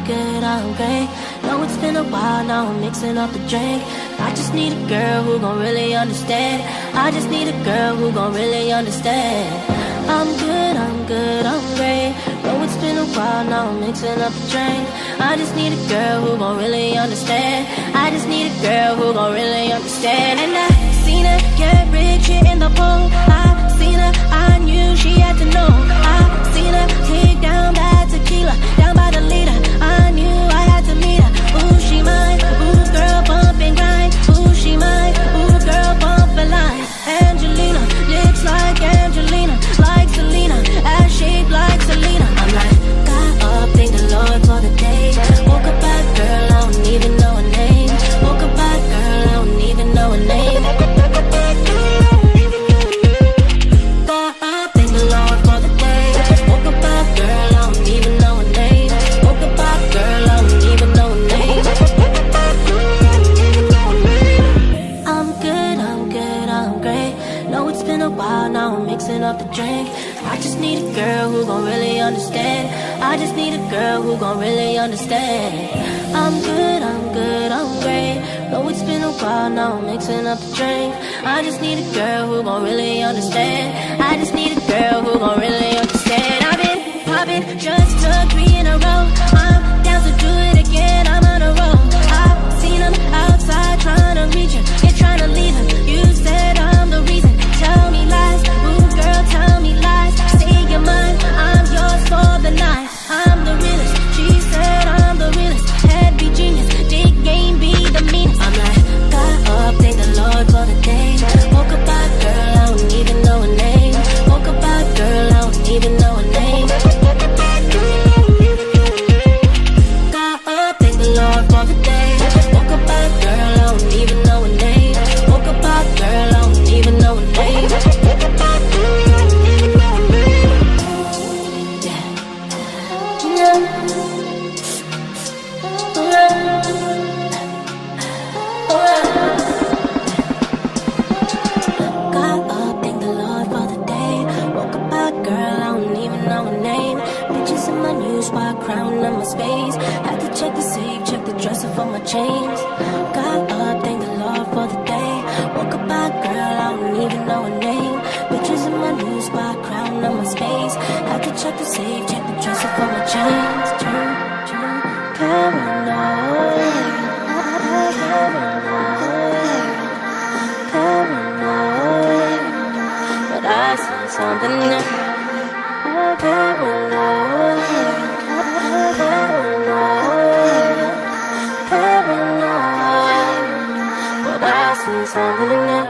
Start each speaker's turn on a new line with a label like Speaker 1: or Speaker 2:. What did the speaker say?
Speaker 1: good, I'm great. Know it's been a while, now I'm mixing up the drink. I just need a girl who gon' really understand. I just need a girl who gon' really understand. I'm good, I'm good, I'm great. Know it's been a while, now I'm mixing up the drink. I just need a girl who gon' really understand. I just need a girl who gon' really understand. And I seen her get rich here in the pool. I seen her, I knew she had to know. I seen her take down that tequila, down by the leader. I knew I had to meet her. Ooh, she mine. Ooh, girl, bump and grind. Ooh, she mine. Ooh, girl, bump and line. Angelina, lips like Angelina, like Selena, ass shaped like Selena. I'm like, got up, thank the Lord for the day. Woke up bad girl, I don't even know her name. Woke up bad girl, I don't even know her name. Got up, thank the Lord for the day. Woke up bad girl, I don't even know her name. Woke up bad girl, I don't even know her name. I'm good, I'm good, I'm great. Know it's been a while, now I'm mixing up the drink. I just need a girl who gon' really understand. I just need a girl who gon' really understand. I'm good, I'm good, I'm great. Know it's been a while, now I'm mixing up the drink. I just need a girl who gon' really understand. I just need a girl who gon' really understand. I've been popping, just took 3 in a row. I'm down to do it again, I'm on a roll. I've seen him outside trying to reach him, yeah, trying to leave him. You said I'm the reason, tell me lies. Ooh, girl, tell me lies. Say you're mine, I'm yours for the night. I'm the realest, she said I'm the realest. Head be genius, dick game be the meanest. I'm like, got up, thank the Lord for the day. Woke up bad girl, I don't even know her name. Woke up bad girl, I don't even know her name. Got up, thank the Lord for the day. Woke up bad girl, I don't even know her name. Woke up bad girl, I don't even know her name. Crown on my space. Had to check the safe, check the dresser for my chains. Got up, thank the Lord for the day. Woke up bad girl, I don't even know her name. Bitches in my new spot, crown on my space. Had to check the safe, check the dresser for my chains. Paranoid, paranoid, but I see something new. Paranoid, paranoid, but I see something new.